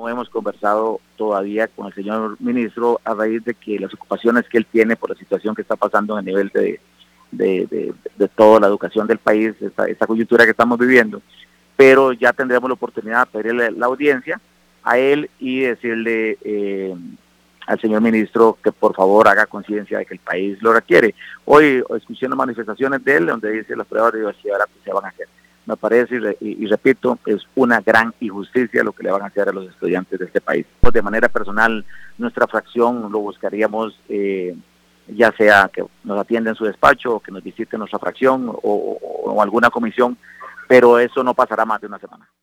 No hemos conversado todavía con el señor ministro a raíz de que las ocupaciones que él tiene por la situación que está pasando a nivel de toda la educación del país, esta coyuntura que estamos viviendo, pero ya tendremos la oportunidad de pedirle la audiencia a él y decirle al señor ministro que por favor haga conciencia de que el país lo requiere. Hoy escuché unas manifestaciones de él donde dice las pruebas de diversidad que se van a hacer. Me parece, y repito, es una gran injusticia lo que le van a hacer a los estudiantes de este país. Pues de manera personal, nuestra fracción lo buscaríamos, ya sea que nos atienda en su despacho, o que nos visite nuestra fracción o alguna comisión, pero eso no pasará más de una semana.